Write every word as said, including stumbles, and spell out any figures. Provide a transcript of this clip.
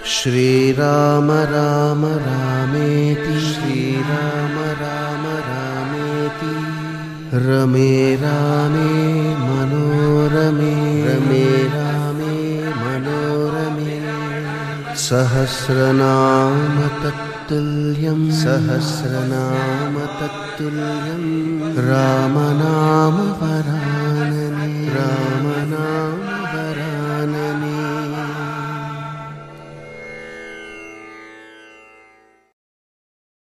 श्रीराम राम रामेति श्रीराम राम रामेति रमे रामे मनोरमे रमे रामे मनोरमे सहस्रनाम तत्तुल्यं सहस्रनाम तत्तुल्यं रामनाम वरानने।